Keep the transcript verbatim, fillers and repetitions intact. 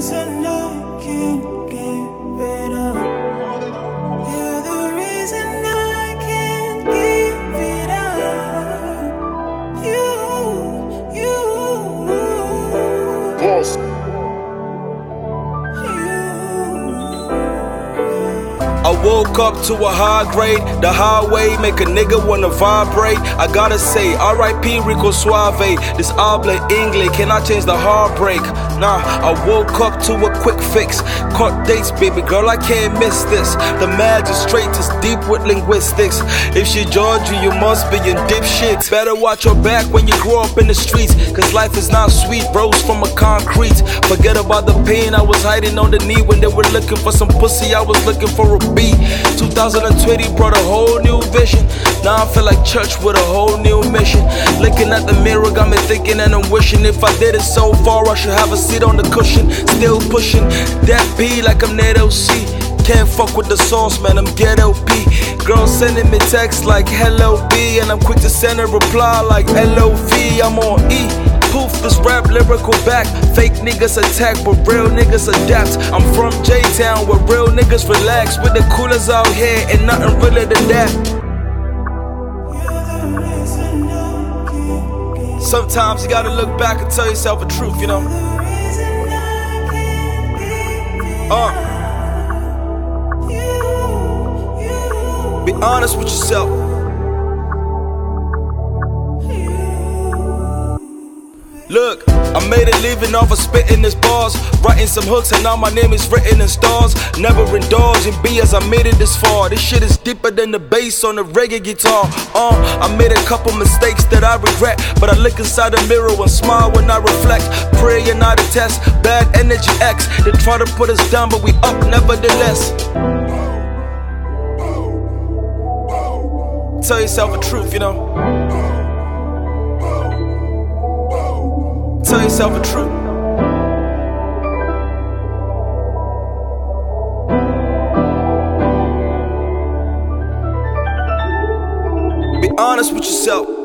reason I can't give it up. You're the reason I can't give it up. You, you, Yes. I woke up to a high grade, the highway make a nigga wanna vibrate. I gotta say, R I P Rico Suave, this habla English, can I change the heartbreak? Nah, I woke up to a quick fix. Caught dates, baby girl, I can't miss this. The magistrate is deep with linguistics. If she Georgia, you must be in deep shit. Better watch your back when you grow up in the streets, cause life is not sweet, rose from a concrete. Forget about the pain I was hiding on the knee. When they were looking for some pussy, I was looking for a beat. twenty twenty brought a whole new vision. Now I feel like church with a whole new mission. Looking at the mirror got me thinking and I'm wishing if I did it so far I should have a seat on the cushion. Still pushing that B like I'm Ned L C. Can't fuck with the sauce, man, I'm ghetto P. Girl sending me texts like hello B, and I'm quick to send a reply like L O V. I'm on E. Poof, this rap lyrical back. Fake niggas attack, but real niggas adapt. I'm from J-Town where real niggas relax. With the coolers out here and nothing realer than that. Sometimes you gotta look back and tell yourself the truth, you know. Uh. Be honest with yourself. Look, I made a living off of spitting these bars, writing some hooks and now my name is written in stars. Never indulge in B as I made it this far. This shit is deeper than the bass on the reggae guitar. Uh, I made a couple mistakes that I regret, but I look inside the mirror and smile when I reflect. Pray and not a test, bad energy X. They try to put us down but we up nevertheless. Tell yourself the truth, you know. Tell yourself the truth. Be honest with yourself.